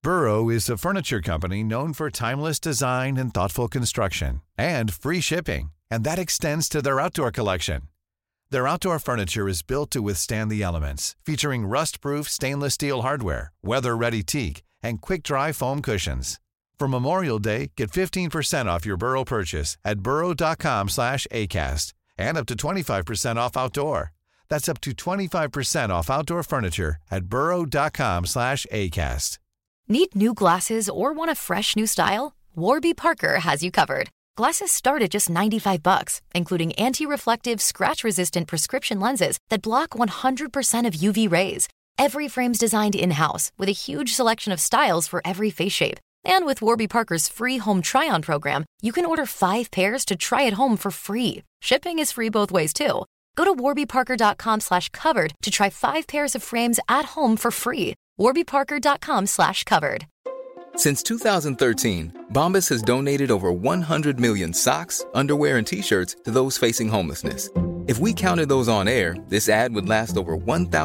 Burrow is a furniture company known for timeless design and thoughtful construction, and free shipping, and that extends to their outdoor collection. Their outdoor furniture is built to withstand the elements, featuring rust-proof stainless steel hardware, weather-ready teak, and quick-dry foam cushions. For Memorial Day, get 15% off your Burrow purchase at burrow.com/ACAST and up to 25% off outdoor. That's up to 25% off outdoor furniture at burrow.com/ACAST. Need new glasses or want a fresh new style? Warby Parker has you covered. Glasses start at just $95, including anti-reflective, scratch-resistant prescription lenses that block 100% of UV rays. Every frame's designed in-house with a huge selection of styles for every face shape. And with Warby Parker's free home try-on program, you can order 5 pairs to try at home for free. Shipping is free both ways, too. Go to warbyparker.com/covered to try 5 pairs of frames at home for free. warbyparker.com/covered. Since 2013, Bombas has donated over 100 million socks, underwear, and T-shirts to those facing homelessness. If we counted those on air, this ad would last over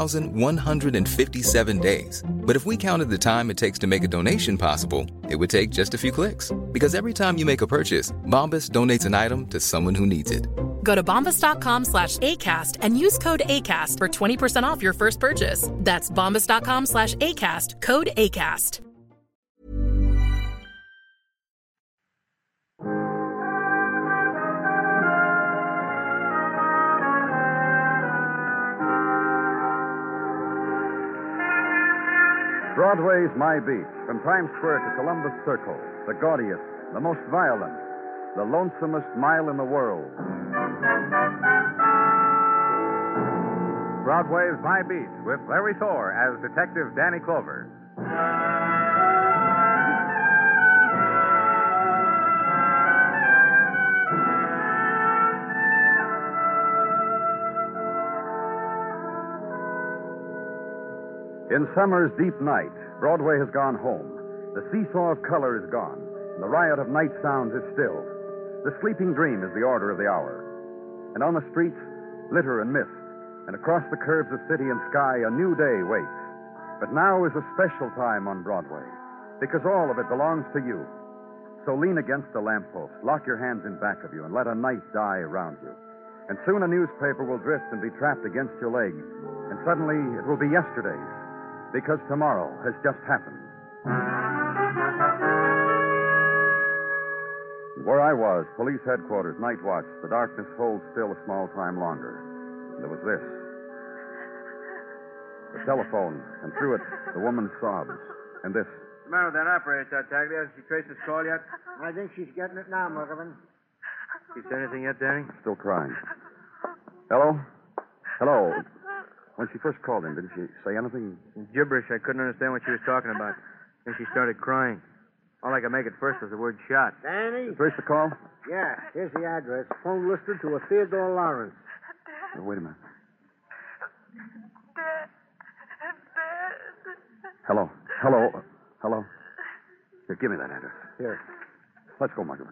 1,157 days. But if we counted the time it takes to make a donation possible, it would take just a few clicks. Because every time you make a purchase, Bombas donates an item to someone who needs it. Go to bombas.com/ACAST and use code ACAST for 20% off your first purchase. That's bombas.com/ACAST, code ACAST. Broadway's My Beat, from Times Square to Columbus Circle, the gaudiest, the most violent, the lonesomest mile in the world. Broadway's My Beat, with Larry Thor as Detective Danny Clover. In summer's deep night, Broadway has gone home. The seesaw of color is gone, and the riot of night sounds is stilled. The sleeping dream is the order of the hour. And on the streets, litter and mist, and across the curves of city and sky, a new day waits. But now is a special time on Broadway, because all of it belongs to you. So lean against a lamppost, lock your hands in back of you, and let a night die around you. And soon a newspaper will drift and be trapped against your leg, and suddenly it will be yesterday's, because tomorrow has just happened. Where I was, police headquarters, night watch, the darkness holds still a small time longer. And there was this. The telephone, and through it, the woman's sobs. And this. What's the matter with that operator, Tartaglia? Has she traced his call yet? I think she's getting it now, Muggavan. She said anything yet, Danny? Still crying. Hello? Hello. When she first called in, didn't she say anything? Gibberish. I couldn't understand what she was talking about. Then she started crying. All I could make at first was the word shot. Danny? Trace the call? Yeah, here's the address. Phone listed to a Theodore Lawrence. Oh, wait a minute. Hello. Hello. Hello. Here, give me that address. Here. Let's go, Margaret.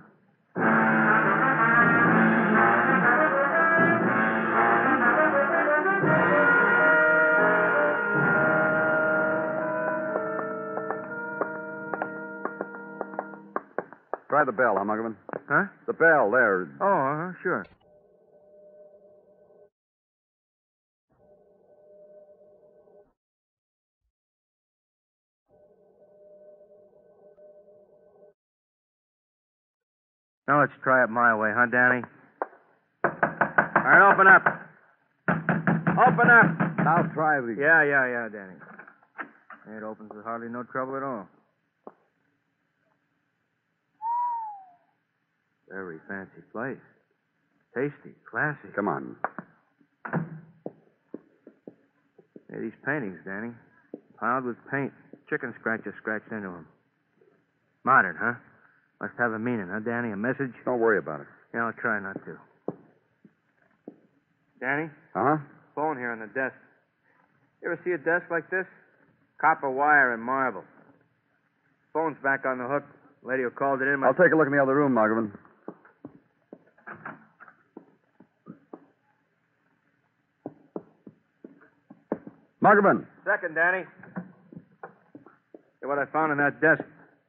Try the bell, huh, Muggavan? Huh? The bell, there. Oh, sure. Now let's try it my way, huh, Danny? All right, open up. Open up. Now try the... Yeah, Danny. It opens with hardly no trouble at all. Very fancy place. Tasty, classy. Come on. Hey, these paintings, Danny. Piled with paint. Chicken scratches scratched into them. Modern, huh? Must have a meaning, huh, Danny? A message? Don't worry about it. Yeah, I'll try not to. Danny? Uh-huh? Phone here on the desk. You ever see a desk like this? Copper wire and marble. Phone's back on the hook. Lady who called it in... I'll take a look in the other room, Muggavan. Muggavan. Second, Danny. what I found in that desk.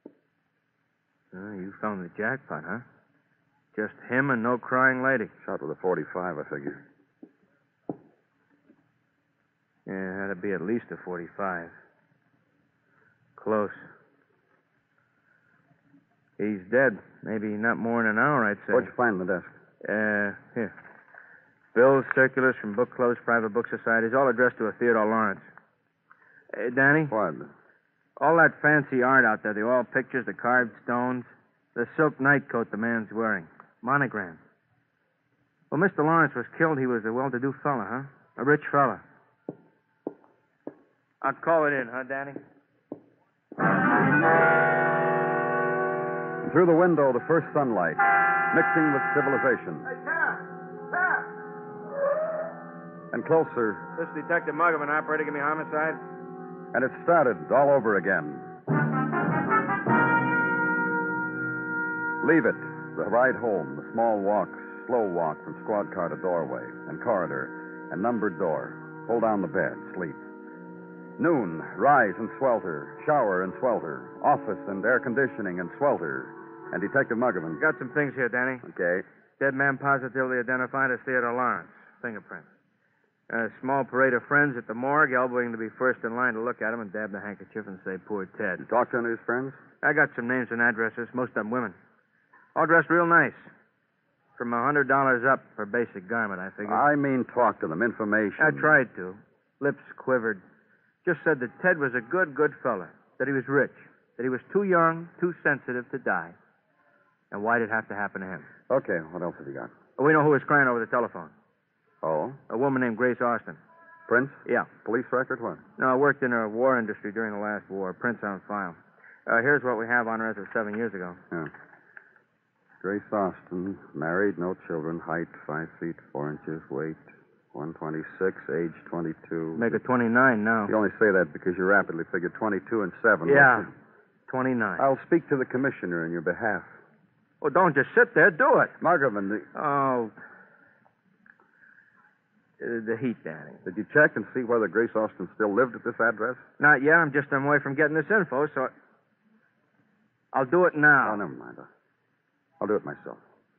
You found the jackpot, huh? Just him and no crying lady. Shot with a 45, I figure. Yeah, that'd be at least a 45. Close. He's dead. Maybe not more than an hour, I'd say. What'd you find in the desk? Here. Bills, circulars from book clubs, private book societies, all addressed to a Theodore Lawrence. Hey, Danny? What? All that fancy art out there, the oil pictures, the carved stones, the silk nightcoat the man's wearing, monograms. Well, Mr. Lawrence was killed. He was a well-to-do fella, huh? A rich fella. I'll call it in, huh, Danny? And through the window, the first sunlight, mixing with civilization. Hey, Cap! Cap! And closer, This Detective Muggerman, operator, give me homicide. and it started all over again. Leave it. The ride home, the small walk, slow walk from squad car to doorway and corridor and numbered door. Pull down the bed, sleep. Noon, rise and swelter, shower and swelter, office and air conditioning and swelter. And Detective Muggerman. Got some things here, Danny. Okay. Dead man positively identified as Theodore Lawrence. Fingerprints. A small parade of friends at the morgue, elbowing to be first in line to look at him and dab the handkerchief and say, poor Ted. You talk to any of his friends? I got some names and addresses, most of them women. All dressed real nice. From $100 up for basic garment, I figure. I mean talk to them, information. I tried to. Lips quivered. Just said that Ted was a good fella. That he was rich. That he was too young, too sensitive to die. And why'd it have to happen to him? Okay, what else have you got? We know who was crying over the telephone. Oh? A woman named Grace Austin. Prince? Yeah. Police record, what? No, I worked in the war industry during the last war. Prints on file. Here's what we have on her as of 7 years ago. Yeah. Grace Austin, married, no children, height 5 feet 4 inches, weight 126, age 22. Make it 29 now. You only say that because you rapidly figured 22 and 7. Yeah, 29. I'll speak to the commissioner in your behalf. Well, don't just sit there. Do it. Muggerman, Oh. The heat, Danny. did you check and see whether Grace Austin still lived at this address? Not yet. I'm just on my way from getting this info, so I'll do it now. Oh, never mind. I'll do it myself.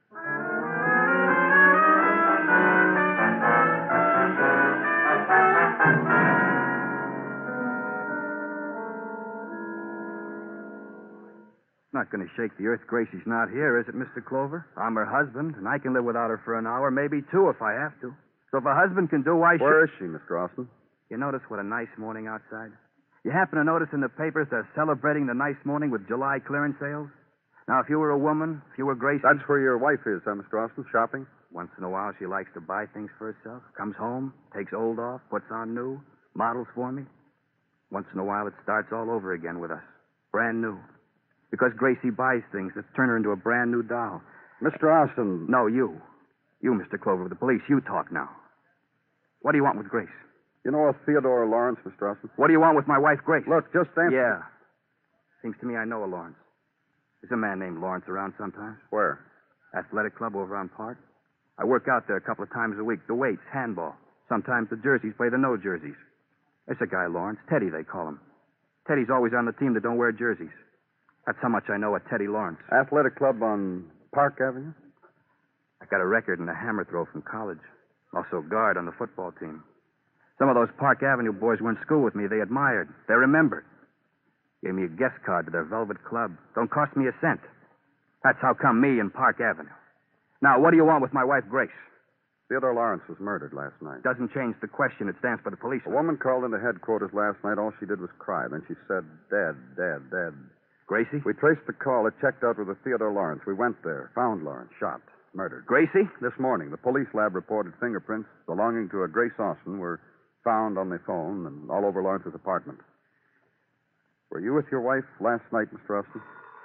Not going to shake the earth Gracie's not here, is it, Mr. Clover? I'm her husband, and I can live without her for an hour, maybe two if I have to. So if a husband can do, why should... Where is she, Mr. Austin? You notice what a nice morning outside? You happen to notice in the papers they're celebrating the nice morning with July clearance sales? Now, if you were a woman, if you were Gracie... That's where your wife is, huh, Mr. Austin? Shopping? Once in a while, she likes to buy things for herself. Comes home, takes old off, puts on new, models for me. Once in a while, it starts all over again with us. Brand new. Because Gracie buys things that turn her into a brand new doll. Mr. Austin. No, you. You, Mr. Clover, with the police. You talk now. What do you want with Grace? You know a Theodore Lawrence, Mr. Austin? What do you want with my wife, Grace? Look, just answer. Yeah. Seems to me I know a Lawrence. There's a man named Lawrence around sometimes. Where? Athletic club over on Park. I work out there a couple of times a week. The weights, handball. Sometimes the jerseys play the no jerseys. There's a guy, Lawrence. Teddy, they call him. Teddy's always on the team that don't wear jerseys. That's how much I know of Teddy Lawrence. Athletic club on Park Avenue? I got a record in a hammer throw from college. Also guard on the football team. Some of those Park Avenue boys were in school with me. They admired. They remembered. Gave me a guest card to their velvet club. Don't cost me a cent. That's how come me and Park Avenue. Now, what do you want with my wife, Grace? Theodore Lawrence was murdered last night. Doesn't change the question. It stands for the police. A woman called into headquarters last night. All she did was cry. Then she said, dead, dead, dead. Gracie? We traced the call. It checked out with a Theodore Lawrence. We went there. Found Lawrence. Shot. Murdered. Gracie? This morning, the police lab reported fingerprints belonging to a Grace Austin were found on the phone and all over Lawrence's apartment. Were you with your wife last night, Mr. Austin?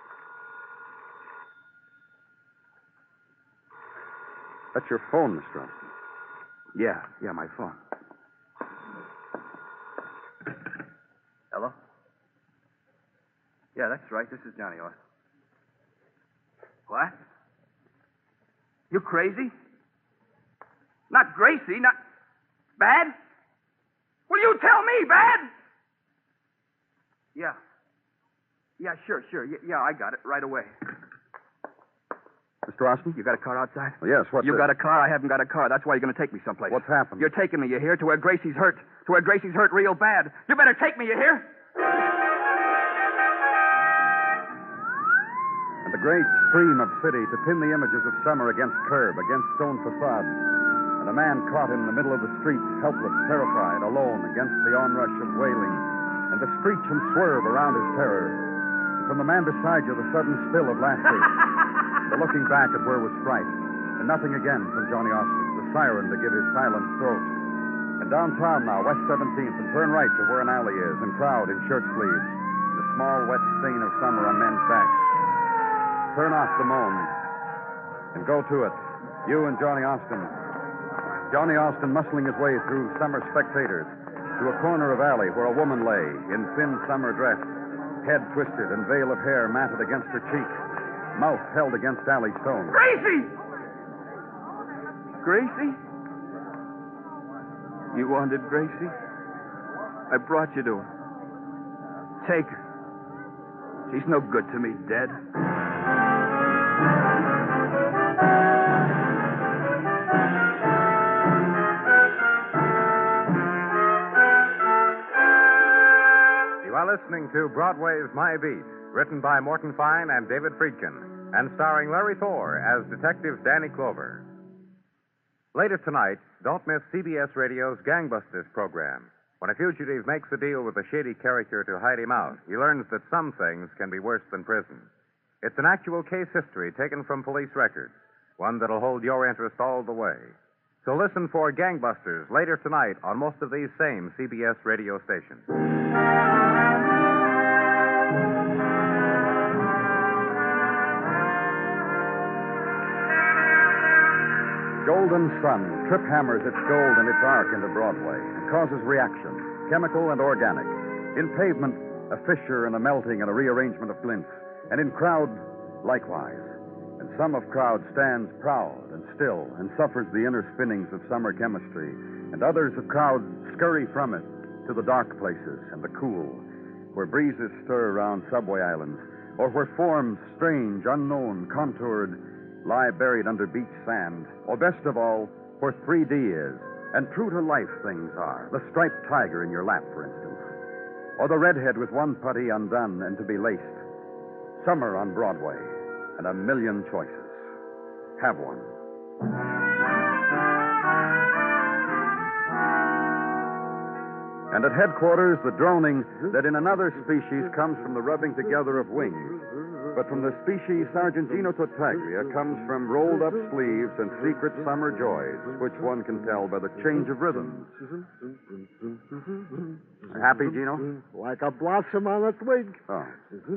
That's your phone, Mr. Austin. Yeah, my phone. Hello? Yeah, that's right. This is Johnny Austin. What? You crazy? Not Gracie, not... Bad? Will you tell me, Bad? Yeah. Yeah, sure. Yeah, I got it right away. Mr. Austin? You got a car outside? Well, yes, what's You got a car? I haven't got a car. That's why you're going to take me someplace. What's happened? You're taking me, you hear, to where Gracie's hurt. To where Gracie's hurt real bad. You better take me, you hear? And the great stream of city to pin the images of summer against curb, against stone facades. And a man caught in the middle of the street, helpless, terrified, alone, against the onrush of wailing, and the screech and swerve around his terror. And from the man beside you, the sudden spill of laughter. The looking back at where was fright. And nothing again from Johnny Austin, the siren to give his silent throat. And downtown now, West 17th, and turn right to where an alley is, and crowd in shirt sleeves. The small, wet stain of summer on men's backs. Turn off the moan and go to it. You and Johnny Austin. Johnny Austin muscling his way through summer spectators to a corner of alley where a woman lay in thin summer dress, head twisted and veil of hair matted against her cheek, mouth held against alley stone. Gracie! Gracie? You wanted Gracie? I brought you to her. Take her. She's no good to me, dead. You are listening to Broadway's My Beat, written by Morton Fine and David Friedkin, and starring Larry Thor as Detective Danny Clover. Later tonight, don't miss CBS Radio's Gangbusters program. When a fugitive makes a deal with a shady character to hide him out, he learns that some things can be worse than prison. It's an actual case history taken from police records, one that'll hold your interest all the way. So listen for Gangbusters later tonight on most of these same CBS radio stations. Golden sun trip hammers its gold and its arc into Broadway and causes reaction, chemical and organic. In pavement, a fissure and a melting and a rearrangement of glints. And in crowd, likewise. And some of crowd stands proud and still and suffers the inner spinnings of summer chemistry. And others of crowd scurry from it to the dark places and the cool, where breezes stir around subway islands, or where forms strange, unknown, contoured, lie buried under beach sand, or best of all, where 3D is, and true-to-life things are, the striped tiger in your lap, for instance, or the redhead with one putty undone and to be laced. Summer on Broadway, and a million choices. Have one. And at headquarters, the droning that in another species comes from the rubbing together of wings. But from the species Sergeant Gino Tartaglia comes from rolled-up sleeves and secret summer joys, which one can tell by the change of rhythms. Happy, Gino? Like a blossom on a twig. Oh.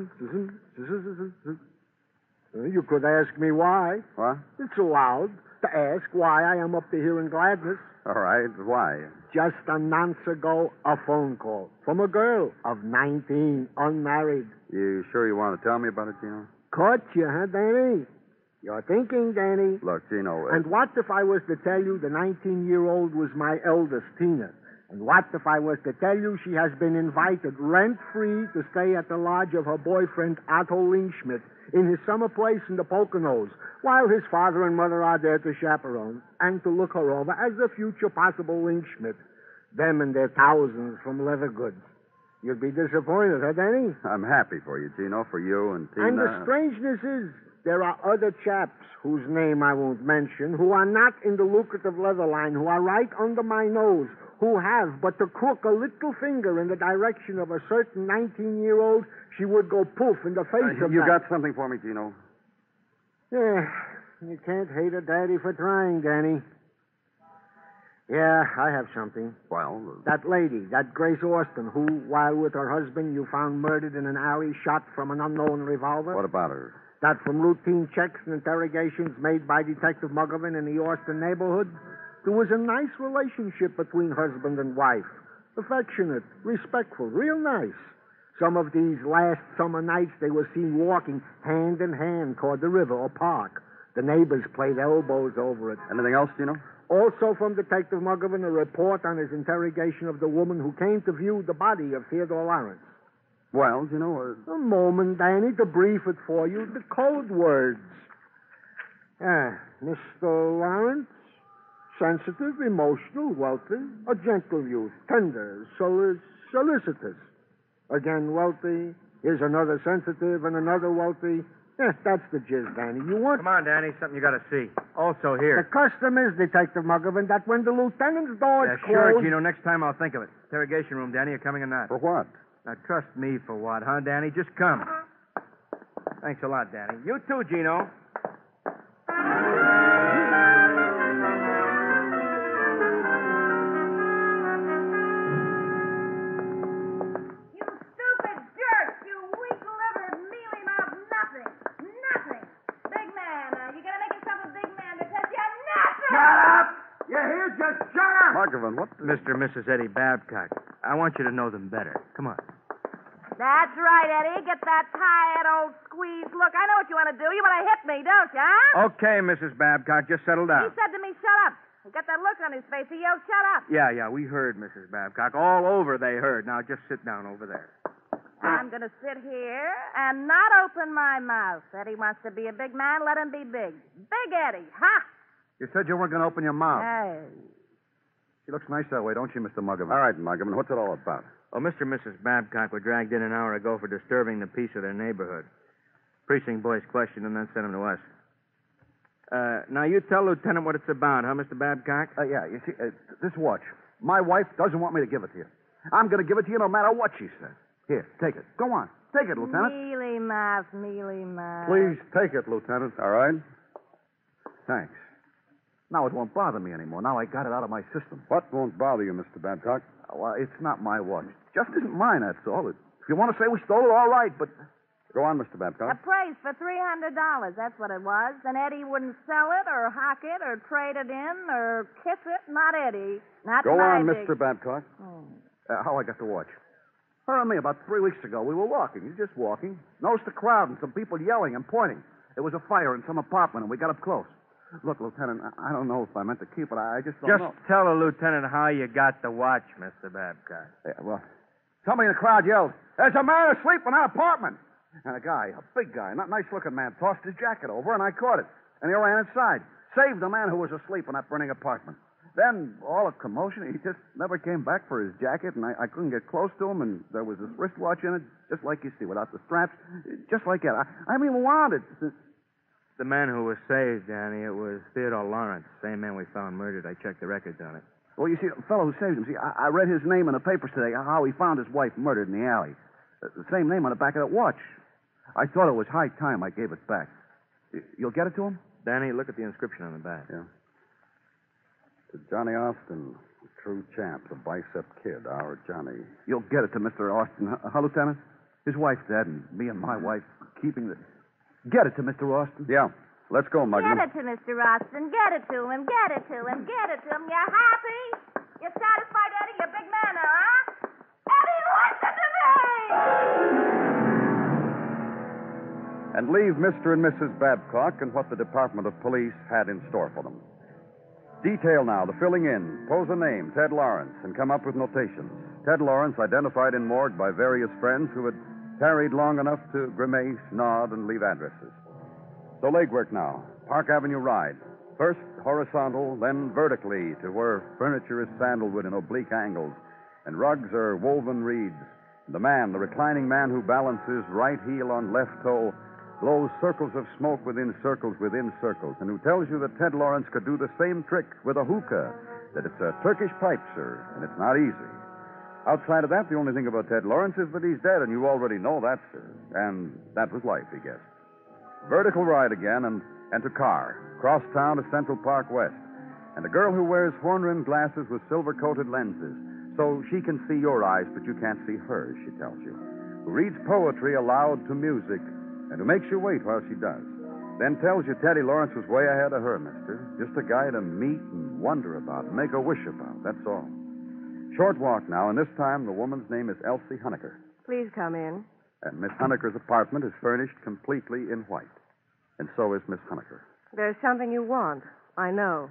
You could ask me why. What? It's allowed to ask why I am up to here in gladness. All right. Why? Just a nonce ago, a phone call from a girl of 19, unmarried. You sure you want to tell me about it, Gino? Caught you, huh, Danny? You're thinking, Danny. Look, Gino... And what if I was to tell you the 19-year-old was my eldest, Tina? And what if I was to tell you she has been invited rent-free to stay at the lodge of her boyfriend, Otto Lingschmidt, in his summer place in the Poconos, while his father and mother are there to chaperone and to look her over as the future possible Lingschmidt, them and their thousands from leather goods. You'd be disappointed, huh, Danny? I'm happy for you, Gino, for you and Tina. And the strangeness is, there are other chaps, whose name I won't mention, who are not in the lucrative leather line, who are right under my nose, who have but to crook a little finger in the direction of a certain 19-year-old, she would go poof in the face of You that. got something for me, Gino? Yeah, you can't hate a daddy for trying, Danny. Yeah, I have something. Well... That lady, that Grace Austin, who, while with her husband, you found murdered in an alley, shot from an unknown revolver. What about her? That from routine checks and interrogations made by Detective Muggerman in the Austin neighborhood, there was a nice relationship between husband and wife. Affectionate, respectful, real nice. Some of these last summer nights they were seen walking hand in hand toward the river or park. The neighbors played elbows over it. Anything else, Gino? Also from Detective Muggerman, a report on his interrogation of the woman who came to view the body of Theodore Lawrence. Well, A moment, Danny, to brief it for you. The code words. Mr. Lawrence, sensitive, emotional, wealthy, a gentle youth, tender, solicitous. Again, wealthy. Here's another sensitive and another wealthy. That's the gist, Danny. You want... Come on, Danny. Something you got to see. Also The here. custom is, Detective Muggavan, that when the lieutenant's door is Sure, closed... Gino. Next time I'll think of it. Interrogation room, Danny. You coming or not? For what? Now, trust me for what, huh, Danny? Just come. Thanks a lot, Danny. You too, Gino. You stupid jerk! You weak-livered, mealy-mouthed nothing! Nothing! Big man, you gotta make yourself a big man because you're nothing! Shut up! You hear? Just shut up! Muggavan, what the... Mr. and Mrs. Eddie Babcock. I want you to know them better. Come on. That's right, Eddie. Get that tired old squeeze look. I know what you want to do. You want to hit me, don't you, huh? Okay, Mrs. Babcock. Just settle He down. said to me, shut up. He got that look on his face. He yelled, shut up. Yeah, we heard, Mrs. Babcock. All over they heard. Now, just sit down over there. I'm going to sit here and not open my mouth. Eddie wants to be a big man. Let him be big. Big Eddie, ha! You said you weren't going to open your mouth. Hey. She looks nice that way, don't she, Mr. Muggavan? All right, Muggavan. What's it all about? Oh, Mr. and Mrs. Babcock were dragged in an hour ago for disturbing the peace of their neighborhood. Precinct boys questioned and then sent them to us. Now, you tell Lieutenant what it's about, huh, Mr. Babcock? Yeah, you see, this watch. My wife doesn't want me to give it to you. I'm going to give it to you no matter what she says. Here, take it. Go on. Take it, Lieutenant. Mealy mouth, mealy mouth. Please take it, Lieutenant. All right? Thanks. Now it won't bother me anymore. Now I got it out of my system. What won't bother you, Mr. Babcock? Well, it's not my watch. Just isn't mine, that's all. If you want to say we stole it, all right, but... Go on, Mr. Babcock. Appraised for $300. That's what it was. And Eddie wouldn't sell it or hock it or trade it in or kiss it. Not Eddie. Not Go my on, big... Mr. Babcock. How I got the watch. Her and me, about 3 weeks ago, we were walking. Just walking. Noticed a crowd and some people yelling and pointing. There was a fire in some apartment, and we got up close. Look, Lieutenant, I don't know if I meant to keep it. I just don't know. Just tell the lieutenant how you got the watch, Mr. Babcock. Yeah, well, somebody in the crowd yelled, "There's a man asleep in our apartment!" And a guy, a big guy, not nice-looking man, tossed his jacket over, and I caught it. And he ran inside. Saved the man who was asleep in that burning apartment. Then, all a commotion, he just never came back for his jacket, and I couldn't get close to him, and there was this wristwatch in it, just like you see, without the straps, just like that. I haven't even wound it. The man who was saved, Danny, it was Theodore Lawrence, same man we found murdered. I checked the records on it. Well, you see, the fellow who saved him, I read his name in the papers today, how he found his wife murdered in the alley. The same name on the back of that watch. I thought it was high time I gave it back. You'll get it to him? Danny, look at the inscription on the back. Yeah. To Johnny Austin, the true champ, the bicep kid, our Johnny. You'll get it to Mr. Austin, huh, Lieutenant? His wife's dead, and me and my wife keeping the... Get it to Mr. Austin? Yeah. Let's go, Muggavan. Get it to Mr. Austin. Get it to him. Get it to him. Get it to him. You happy? You satisfied, Eddie? You're a big man now, huh? Eddie, listen to me! And leave Mr. and Mrs. Babcock and what the Department of Police had in store for them. Detail now the filling in, pose a name, Ted Lawrence, and come up with notations. Ted Lawrence identified in morgue by various friends who had tarried long enough to grimace, nod, and leave addresses. So legwork now. Park Avenue ride. First horizontal, then vertically to where furniture is sandalwood in oblique angles, and rugs are woven reeds. The man, the reclining man who balances right heel on left toe, blows circles of smoke within circles, and who tells you that Ted Lawrence could do the same trick with a hookah, that it's a Turkish pipe, sir, and it's not easy. Outside of that, the only thing about Ted Lawrence is that he's dead, and you already know that, sir. And that was life, he guessed. Vertical ride again, and to car. Cross town to Central Park West. And a girl who wears horn-rimmed glasses with silver-coated lenses, so she can see your eyes, but you can't see hers, she tells you. Who reads poetry aloud to music, and who makes you wait while she does. Then tells you Teddy Lawrence was way ahead of her, mister. Just a guy to meet and wonder about, and make a wish about, that's all. Short walk now, and this time the woman's name is Elsie Honecker. Please come in. And Miss Honecker's apartment is furnished completely in white. And so is Miss Honecker. There's something you want. I know.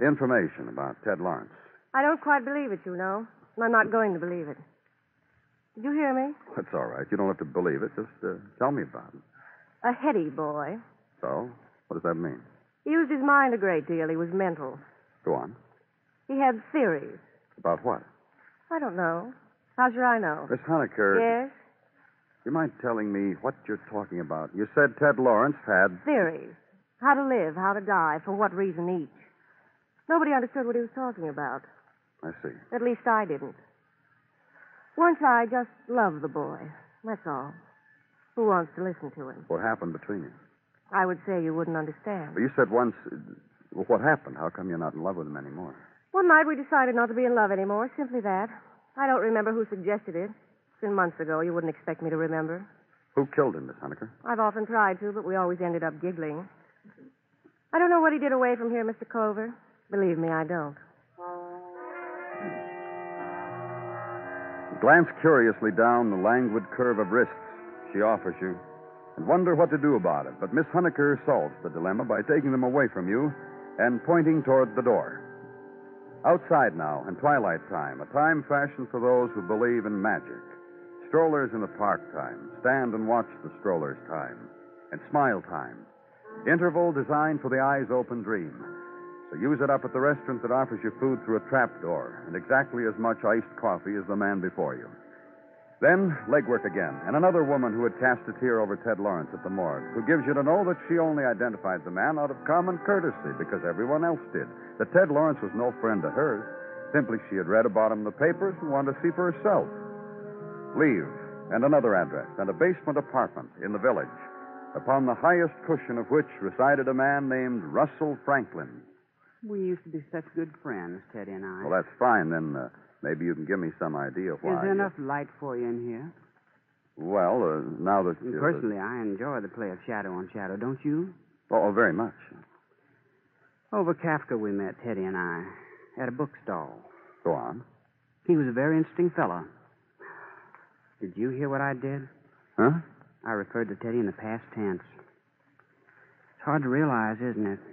Information about Ted Lawrence. I don't quite believe it, you know. I'm not going to believe it. Did you hear me? That's all right. You don't have to believe it. Just tell me about it. A heady boy. So, what does that mean? He used his mind a great deal. He was mental. Go on. He had theories. About what? I don't know. How should I know? Miss Honecker. Yes? You mind telling me what you're talking about? You said Ted Lawrence had... Theories. How to live, how to die, for what reason each. Nobody understood what he was talking about. I see. At least I didn't. Once I just loved the boy. That's all. Who wants to listen to him? What happened between you? I would say you wouldn't understand. Well, you said once... Well, what happened? How come you're not in love with him anymore? One night we decided not to be in love anymore. Simply that. I don't remember who suggested it. It's been months ago. You wouldn't expect me to remember. Who killed him, Miss Honecker? I've often tried to, but we always ended up giggling. I don't know what he did away from here, Mr. Clover. Believe me, I don't. Glance curiously down the languid curve of wrists she offers you and wonder what to do about it. But Miss Honecker solves the dilemma by taking them away from you and pointing toward the door. Outside now, in twilight time, a time fashioned for those who believe in magic. Strollers in the park time, stand and watch the strollers time, and smile time. Interval designed for the eyes open dream. So use it up at the restaurant that offers you food through a trap door and exactly as much iced coffee as the man before you. Then, legwork again, and another woman who had cast a tear over Ted Lawrence at the morgue, who gives you to know that she only identified the man out of common courtesy because everyone else did, that Ted Lawrence was no friend of hers. Simply she had read about him in the papers and wanted to see for herself. Leave, and another address, and a basement apartment in the village, upon the highest cushion of which resided a man named Russell Franklin. We used to be such good friends, Teddy and I. Well, that's fine. Then maybe you can give me some idea of why. Is there enough light for you in here? Well, now that... Personally, I enjoy the play of shadow on shadow, don't you? Oh, very much. Over Kafka we met, Teddy and I, at a bookstall. Go on. He was a very interesting fellow. Did you hear what I did? Huh? I referred to Teddy in the past tense. It's hard to realize, isn't it?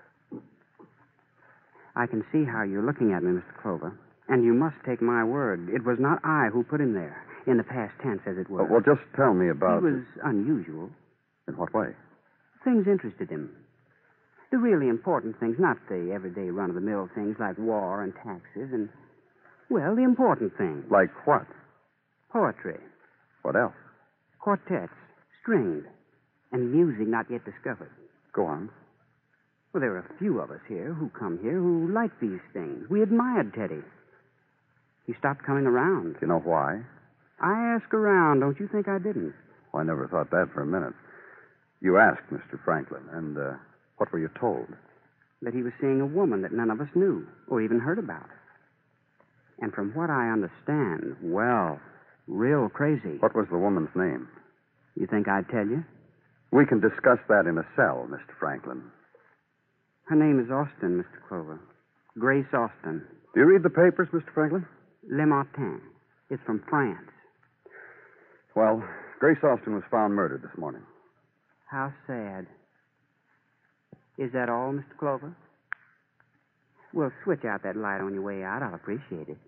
I can see how you're looking at me, Mr. Clover. And you must take my word. It was not I who put him there, in the past tense, as it were. Well, just tell me about... He was unusual. In what way? Things interested him. The really important things, not the everyday run-of-the-mill things like war and taxes and, well, the important things. Like what? Poetry. What else? Quartets, stringed, and music not yet discovered. Go on. Well, there are a few of us here who come here who like these things. We admired Teddy. He stopped coming around. Do you know why? I ask around. Don't you think I didn't? Well, I never thought that for a minute. You asked, Mr. Franklin, and what were you told? That he was seeing a woman that none of us knew or even heard about. And from what I understand, well, real crazy. What was the woman's name? You think I'd tell you? We can discuss that in a cell, Mr. Franklin. Her name is Austin, Mr. Clover. Grace Austin. Do you read the papers, Mr. Franklin? Le Matin. It's from France. Well, Grace Austin was found murdered this morning. How sad. Is that all, Mr. Clover? Well, switch out that light on your way out. I'll appreciate it.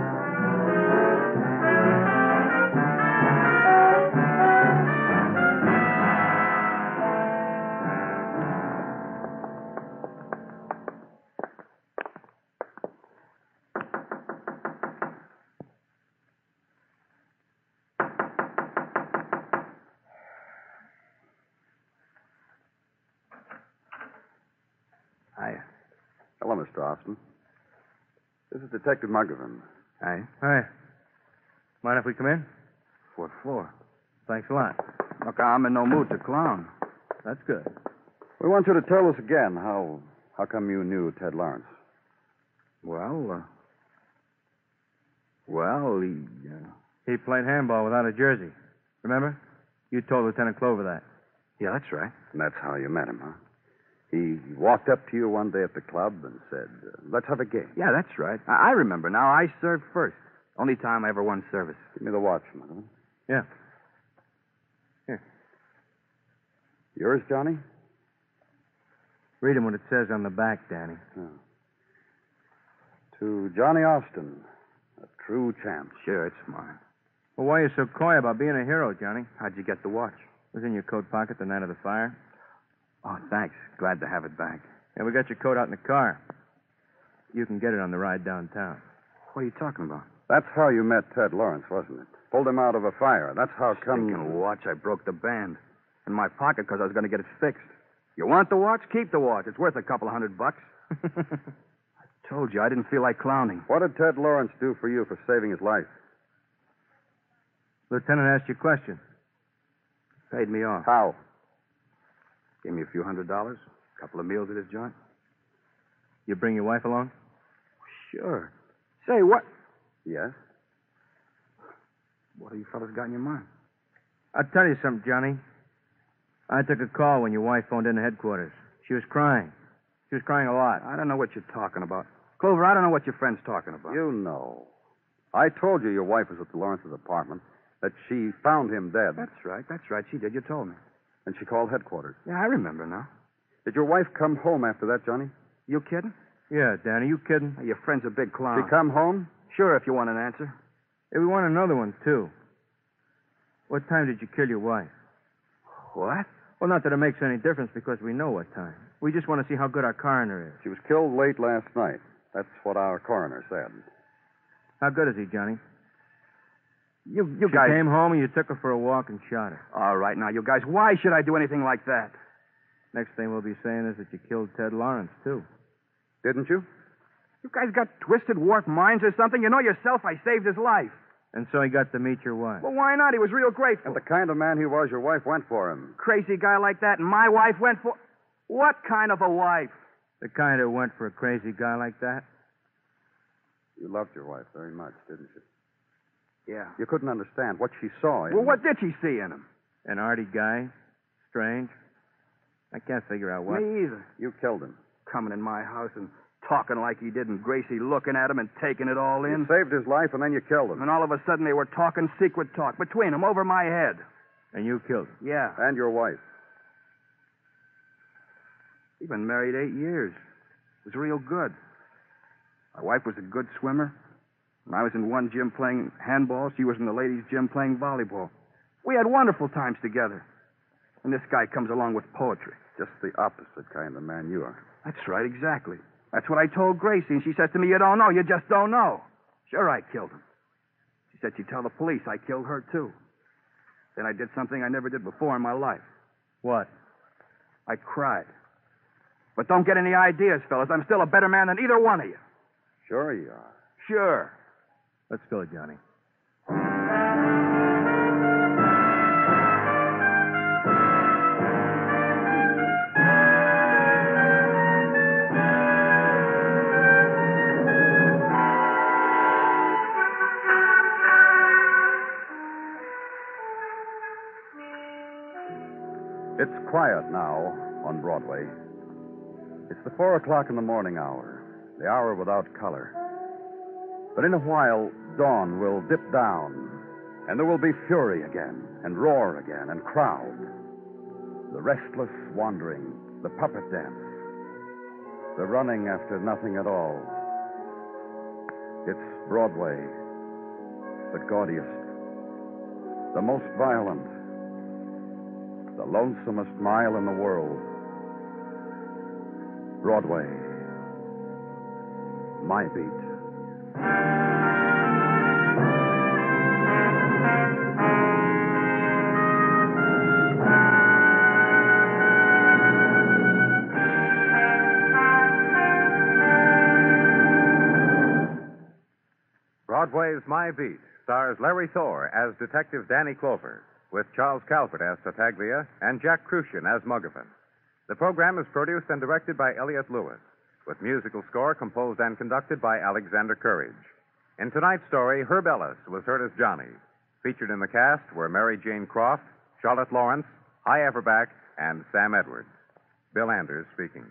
Hi. Hello, Mr. Austin. This is Detective Muggavan. Hi. Hi. Mind if we come in? Fourth floor. Thanks a lot. Look, I'm in no mood to clown. That's good. We want you to tell us again how come you knew Ted Lawrence? Well, He played handball without a jersey. Remember? You told Lieutenant Clover that. Yeah, that's right. And that's how you met him, huh? He walked up to you one day at the club and said, let's have a game. Yeah, that's right. I remember now. I served first. Only time I ever won service. Give me the watch, Muggavan. Yeah. Here. Yours, Johnny? Read him what it says on the back, Danny. Oh. To Johnny Austin, a true champ. Sure, it's mine. Well, why are you so coy about being a hero, Johnny? How'd you get the watch? It was in your coat pocket the night of the fire. Oh, thanks. Glad to have it back. Yeah, we got your coat out in the car. You can get it on the ride downtown. What are you talking about? That's how you met Ted Lawrence, wasn't it? Pulled him out of a fire. That's how come... Stinking watch. I broke the band. In my pocket because I was going to get it fixed. You want the watch? Keep the watch. It's worth a couple $100. I told you, I didn't feel like clowning. What did Ted Lawrence do for you for saving his life? Lieutenant asked you a question. Paid me off. How? Gave me a few $100. A couple of meals at his joint. You bring your wife along? Sure. Say, what? Yes? What have you fellas got in your mind? I'll tell you something, Johnny. I took a call when your wife phoned in to headquarters. She was crying. She was crying a lot. I don't know what you're talking about. Clover, I don't know what your friend's talking about. You know. I told you your wife was at the Lawrence's apartment, that she found him dead. That's right. She did. You told me. And she called headquarters. Yeah, I remember now. Did your wife come home after that, Johnny? You kidding? Yeah, Danny, you kidding? Your friend's a big clown. She come home? Sure, if you want an answer. Hey, we want another one, too. What time did you kill your wife? What? Well, not that it makes any difference because we know what time. We just want to see how good our coroner is. She was killed late last night. That's what our coroner said. How good is he, Johnny? You She guys... came home and you took her for a walk and shot her. All right, now, you guys, why should I do anything like that? Next thing we'll be saying is that you killed Ted Lawrence, too. Didn't you? You guys got twisted, warped minds or something? You know yourself I saved his life. And so he got to meet your wife. Well, why not? He was real grateful. And the kind of man he was, your wife went for him. Crazy guy like that, and my wife went for... What kind of a wife? The kind who went for a crazy guy like that? You loved your wife very much, didn't you? Yeah. You couldn't understand what she saw in Well, him. what did she see in him? An arty guy? Strange? I can't figure out what. Me either. You killed him. Coming in my house and talking like he did, and Gracie looking at him and taking it all in. You saved his life, and then you killed him. And all of a sudden they were talking secret talk between them over my head. And you killed him? Yeah. And your wife. We've been married 8 years. It was real good. My wife was a good swimmer. And I was in one gym playing handball. She was in the ladies' gym playing volleyball. We had wonderful times together. And this guy comes along with poetry. Just the opposite kind of man you are. That's right, exactly. That's what I told Gracie, and she says to me, you don't know, you just don't know. Sure, I killed him. She said she'd tell the police I killed her, too. Then I did something I never did before in my life. What? I cried. But don't get any ideas, fellas. I'm still a better man than either one of you. Sure you are. Sure. Let's go, Johnny. It's quiet now on Broadway. It's the 4 o'clock in the morning hour, the hour without color. But in a while, dawn will dip down, and there will be fury again, and roar again, and crowd. The restless wandering, the puppet dance, the running after nothing at all. It's Broadway, the gaudiest, the most violent, the lonesomest mile in the world. Broadway, my beat. Broadway's My Beat stars Larry Thor as Detective Danny Clover, with Charles Calvert as Tartaglia and Jack Crucian as Muggavan. The program is produced and directed by Elliott Lewis, with musical score composed and conducted by Alexander Courage. In tonight's story, Herb Ellis was heard as Johnny. Featured in the cast were Mary Jane Croft, Charlotte Lawrence, Hy Averback, and Sam Edwards. Bill Anders speaking.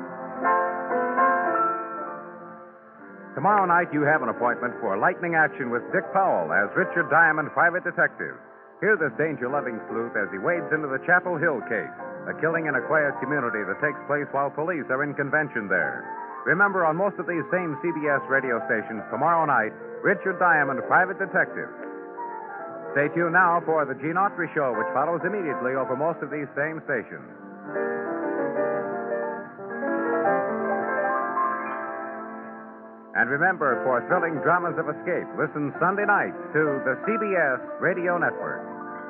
Tomorrow night, you have an appointment for lightning action with Dick Powell as Richard Diamond, private detective. Hear this danger-loving sleuth as he wades into the Chapel Hill case, a killing in a quiet community that takes place while police are in convention there. Remember, on most of these same CBS radio stations tomorrow night, Richard Diamond, private detective. Stay tuned now for the Gene Autry Show, which follows immediately over most of these same stations. And remember, for thrilling dramas of escape, listen Sunday nights to the CBS Radio Network.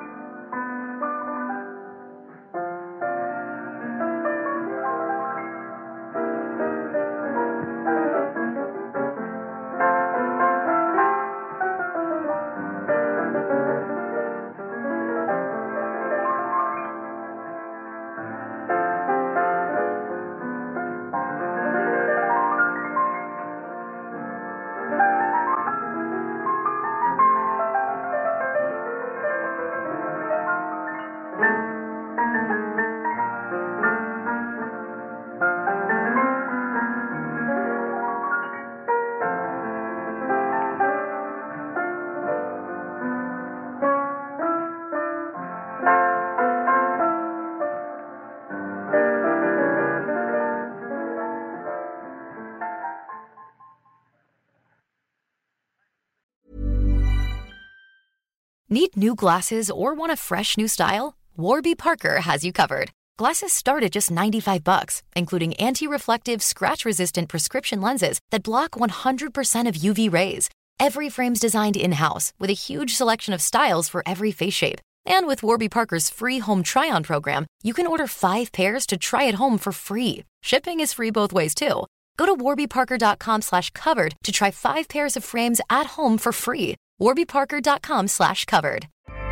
Need new glasses or want a fresh new style? Warby Parker has you covered. Glasses start at just $95, including anti-reflective, scratch-resistant prescription lenses that block 100% of UV rays. Every frame's designed in-house with a huge selection of styles for every face shape. And with Warby Parker's free home try-on program, you can order 5 pairs to try at home for free. Shipping is free both ways, too. Go to warbyparker.com/covered to try 5 pairs of frames at home for free. warbyparker.com/covered.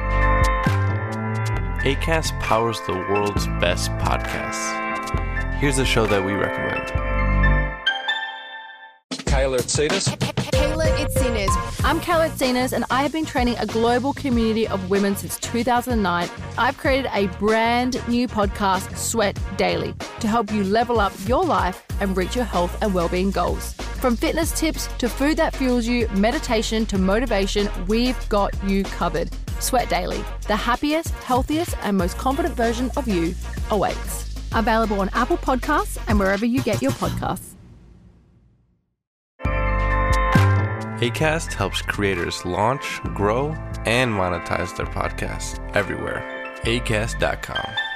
Acast powers the world's best podcasts. Here's a show that we recommend. Kayla Itsinas. Kayla Itsinas. I'm Kayla Itsinas, and I have been training a global community of women since 2009. I've created a brand new podcast, Sweat Daily, to help you level up your life and reach your health and well-being goals. From fitness tips to food that fuels you, meditation to motivation, we've got you covered. Sweat Daily, the happiest, healthiest, and most confident version of you awaits. Available on Apple Podcasts and wherever you get your podcasts. Acast helps creators launch, grow, and monetize their podcasts everywhere. Acast.com.